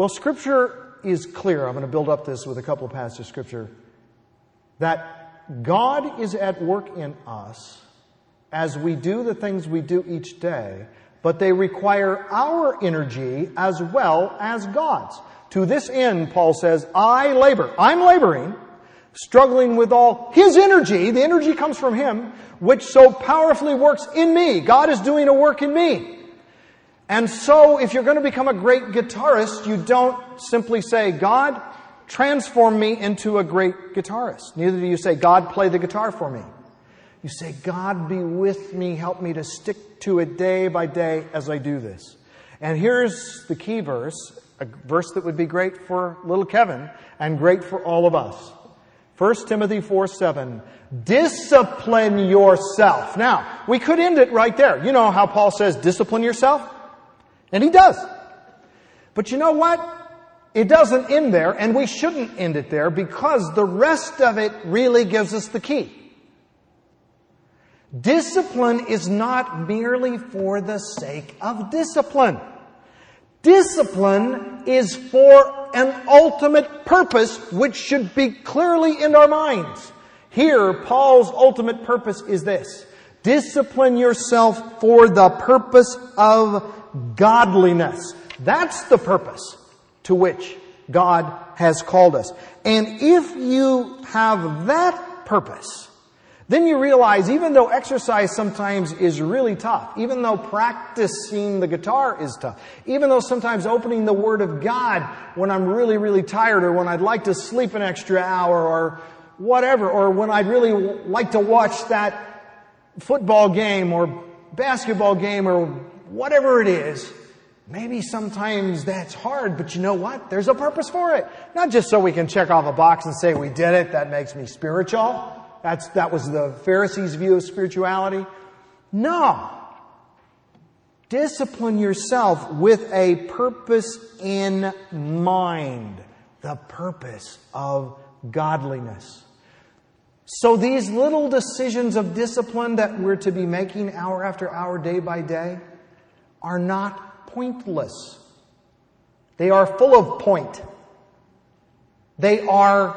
Well, Scripture is clear. I'm going to build up this with a couple of passages of Scripture. That God is at work in us as we do the things we do each day, but they require our energy as well as God's. To this end, Paul says, I'm laboring, struggling with all His energy. The energy comes from Him, which so powerfully works in me. God is doing a work in me. And so, if you're going to become a great guitarist, you don't simply say, God, transform me into a great guitarist. Neither do you say, God, play the guitar for me. You say, God, be with me, help me to stick to it day by day as I do this. And here's the key verse, a verse that would be great for little Kevin and great for all of us. 1 Timothy 4:7. Discipline yourself. Now, we could end it right there. You know how Paul says, discipline yourself? And he does. But you know what? It doesn't end there, and we shouldn't end it there, because the rest of it really gives us the key. Discipline is not merely for the sake of discipline. Discipline is for an ultimate purpose, which should be clearly in our minds. Here, Paul's ultimate purpose is this: discipline yourself for the purpose of godliness. That's the purpose to which God has called us. And if you have that purpose, then you realize even though exercise sometimes is really tough, even though practicing the guitar is tough, even though sometimes opening the Word of God when I'm really, really tired, or when I'd like to sleep an extra hour or whatever, or when I'd really like to watch that football game or basketball game or whatever it is, maybe sometimes that's hard, but you know what? There's a purpose for it. Not just so we can check off a box and say we did it, that makes me spiritual. That was the Pharisees' view of spirituality. No. Discipline yourself with a purpose in mind. The purpose of godliness. So these little decisions of discipline that we're to be making hour after hour, day by day, are not pointless. They are full of point. They are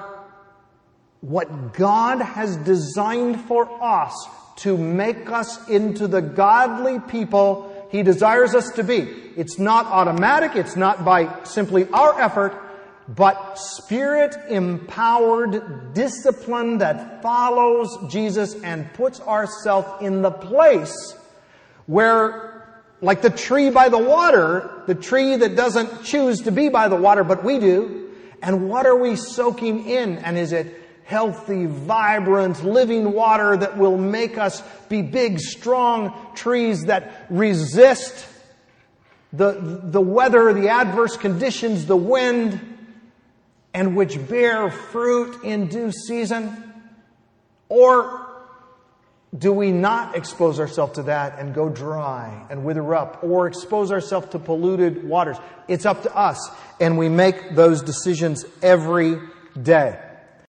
what God has designed for us to make us into the godly people He desires us to be. It's not automatic. It's not by simply our effort, but Spirit-empowered discipline that follows Jesus and puts ourselves in the place where, like the tree by the water, the tree that doesn't choose to be by the water, but we do. And what are we soaking in? And is it healthy, vibrant, living water that will make us be big, strong trees that resist the weather, the adverse conditions, the wind, and which bear fruit in due season? Or do we not expose ourselves to that and go dry and wither up, or expose ourselves to polluted waters? It's up to us, and we make those decisions every day.